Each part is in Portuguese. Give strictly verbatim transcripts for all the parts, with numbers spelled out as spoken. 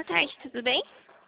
tarde, tudo bem?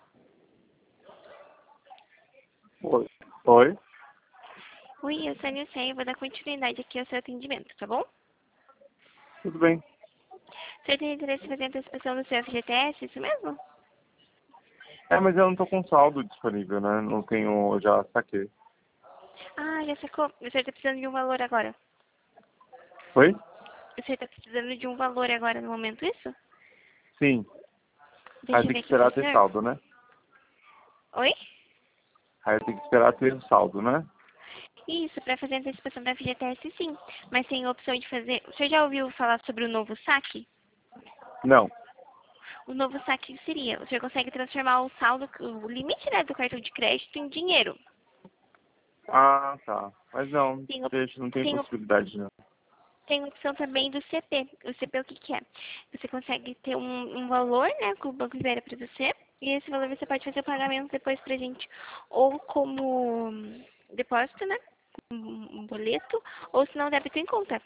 Oi. Oi? Oi, eu sou a Nilce, eu vou dar continuidade aqui ao seu atendimento, tá bom? Tudo bem. Você tem interesse em fazer a antecipação do seu F G T S, isso mesmo? É, mas eu não tô com saldo disponível, né? Não tenho, eu já saquei. Ah, já sacou. Você está precisando de um valor agora. Oi? Você está precisando de um valor agora no momento, isso? Sim. Aí Deixa eu tem ver que aqui pro esperar ter senhor. saldo, né? Oi? Aí tem que esperar ter o saldo, né? Isso, para fazer a antecipação do F G T S, sim. Mas tem a opção de fazer... Você já ouviu falar sobre o novo saque? Não. O novo saque seria, você consegue transformar o saldo, o limite, né, do cartão de crédito em dinheiro. Ah, tá. Mas não, Tem, op- deixa, não tem tem, op- possibilidade, não. tem opção também do C P. O C P o que que é? Você consegue ter um, um valor, né, que o banco libera para você, e esse valor você pode fazer o pagamento depois pra gente, ou como depósito, né, um, um boleto, ou se não, débito em conta.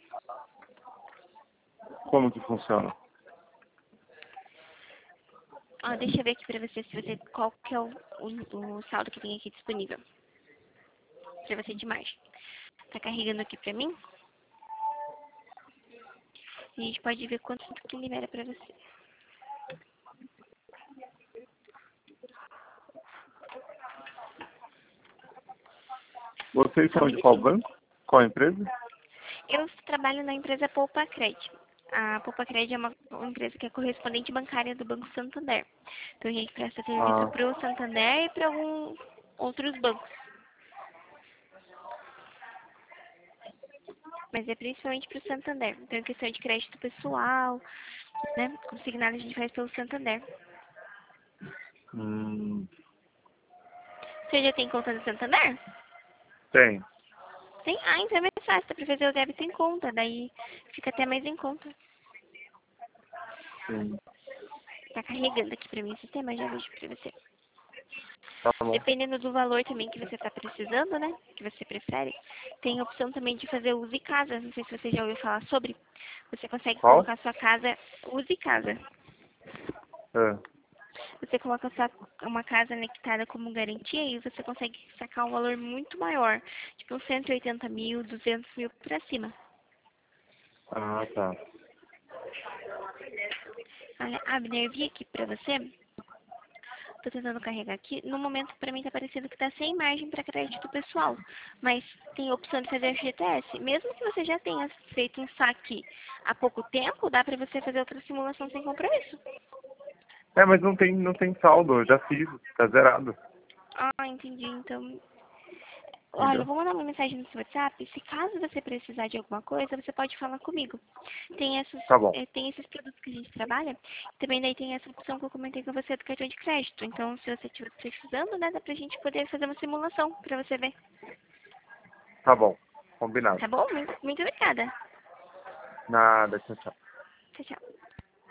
Como que funciona? Ó, deixa eu ver aqui pra você, se você qual que é o, o, o saldo que tem aqui disponível. Pra você de margem. Tá carregando aqui pra mim? A gente pode ver quanto que libera pra você. Vocês Só um são de qual minutinho. banco? Qual empresa? Eu trabalho na empresa Poupa Cred. A Poupa Cred é uma, uma empresa que é correspondente bancária do Banco Santander. Então a gente presta serviço Ah, para o Santander e para alguns outros bancos. Mas é principalmente para o Santander. Então em questão de crédito pessoal, né? Consignado a gente faz pelo Santander. hum, Você já tem conta no Santander? tem. Tem? Ah, então é mais fácil, dá pra fazer o débito em conta, daí fica até mais em conta. Sim. Tá carregando aqui pra mim o sistema, já vejo pra você. Tá bom. Dependendo do valor também que você está precisando, né? Que você prefere, tem a opção também de fazer Use Casa. Não sei se você já ouviu falar sobre. Você consegue Qual? colocar sua casa, Use Casa. É. Você coloca sua, uma casa anexada como garantia e você consegue sacar um valor muito maior. Tipo uns cento e oitenta mil, duzentos mil pra cima. Ah, tá. Olha, Abner, vi aqui pra você. Tô tentando carregar aqui. No momento, pra mim, tá parecendo que tá sem margem para crédito pessoal. Mas tem a opção de fazer F G T S. Mesmo que você já tenha feito um saque há pouco tempo, dá pra você fazer outra simulação sem compromisso. É, mas não tem, não tem saldo, eu já fiz, tá zerado. Ah, entendi. Então, olha, eu Entendeu? vou mandar uma mensagem no seu WhatsApp. Se caso você precisar de alguma coisa, você pode falar comigo. Tem esses, Tá bom. eh, tem esses produtos que a gente trabalha. Também daí tem essa opção que eu comentei com você do cartão de crédito. Então, se você estiver precisando, né, dá pra gente poder fazer uma simulação pra você ver. Tá bom. Combinado. Tá bom? Muito, muito obrigada. Nada, tchau, tchau. Tchau, tchau.